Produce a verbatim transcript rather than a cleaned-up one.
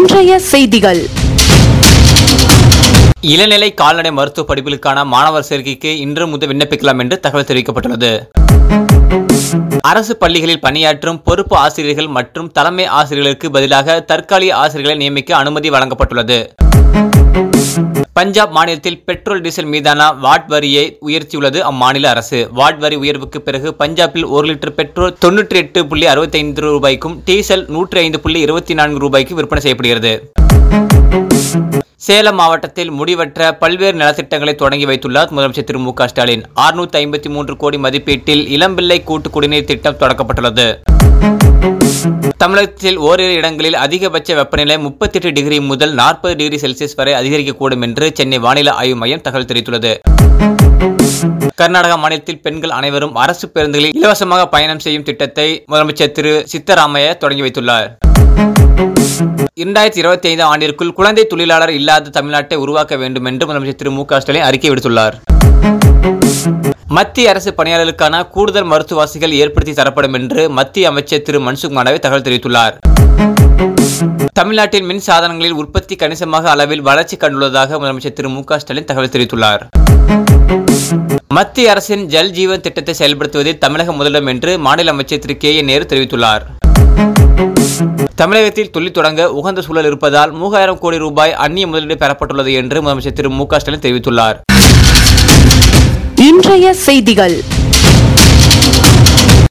இன்றைய செய்திகள். இளநிலை கால்நடை மருத்துவ படிப்புகளுக்கான மாணவர் சேர்க்கைக்கு இன்று முதல் விண்ணப்பிக்கலாம் என்று தகவல் தெரிவிக்கப்பட்டுள்ளது. அரசு பள்ளிகளில் பணியாற்றும் பொறுப்பு ஆசிரியர்கள் மற்றும் தலைமை ஆசிரியர்களுக்கு பதிலாக தற்காலிக ஆசிரியர்களை நியமிக்க அனுமதி வழங்கப்பட்டுள்ளது. பஞ்சாப் மாநிலத்தில் பெட்ரோல் டீசல் மீதான வாட் வரியை உயர்த்தியுள்ளது அம்மாநில அரசு. வாட் வரி உயர்வுக்கு பிறகு பஞ்சாபில் ஒரு லிட்டர் பெட்ரோல் தொன்னூற்றி எட்டு புள்ளி அறுபத்தி ஐந்து ரூபாய்க்கும் டீசல் நூற்றி ஐந்து புள்ளி இருபத்தி நான்கு ரூபாய்க்கு விற்பனை செய்யப்படுகிறது. சேலம் மாவட்டத்தில் முடிவற்ற பல்வேறு நலத்திட்டங்களை தொடங்கி வைத்துள்ளார் முதலமைச்சர் திரு மு க ஸ்டாலின். அறுநூற்றி ஐம்பத்தி மூன்று கோடி மதிப்பீட்டில் இளம்பிள்ளை கூட்டு குடிநீர் திட்டம் தொடங்கப்பட்டுள்ளது. தமிழகத்தில் ஓரிரு இடங்களில் அதிகபட்ச வெப்பநிலை முப்பத்தி எட்டு டிகிரி முதல் நாற்பது டிகிரி செல்சியஸ் வரை அதிகரிக்கக்கூடும் என்று சென்னை வானிலை ஆய்வு மையம் தகவல் தெரிவித்துள்ளது. கர்நாடக மாநிலத்தில் பெண்கள் அனைவரும் அரசு பேருந்துகளில் இலவசமாக பயணம் செய்யும் திட்டத்தை முதலமைச்சர் திரு சித்தராமையா தொடங்கி வைத்துள்ளார். இரண்டாயிரத்தி இருபத்தி ஐந்தாம் ஆண்டிற்குள் குழந்தை தொழிலாளர் இல்லாத தமிழ்நாட்டை உருவாக்க வேண்டும் என்று முதலமைச்சர் திரு மு க ஸ்டாலின் அறிக்கை விடுத்துள்ளார். மத்திய அரசு பணியாளர்களுக்கான கூடுதல் மருத்துவ வசதிகள் ஏற்படுத்தி தரப்படும் என்று மத்திய அமைச்சர் திரு மன்சுக் மாண்டவியா தகவல் தெரிவித்துள்ளார். தமிழ்நாட்டில் மின் சாதனங்களில் உற்பத்தி கணிசமாக அளவில் வளர்ச்சி கண்டுள்ளதாக முதலமைச்சர் திரு மு க ஸ்டாலின் தகவல் தெரிவித்துள்ளார். மத்திய அரசின் ஜல் ஜீவன் திட்டத்தை செயல்படுத்துவதில் தமிழகம் முதலிடம் என்று மாநில அமைச்சர் திரு கே என் நேரு தெரிவித்துள்ளார். தமிழகத்தில் தொழில் தொடங்க உகந்த சூழல் இருப்பதால் மூவாயிரம் கோடி ரூபாய் அந்நிய முதலீடு பெறப்பட்டுள்ளது என்று முதலமைச்சர் திரு மு க ஸ்டாலின் தெரிவித்துள்ளார். இன்றைய செய்திகள்.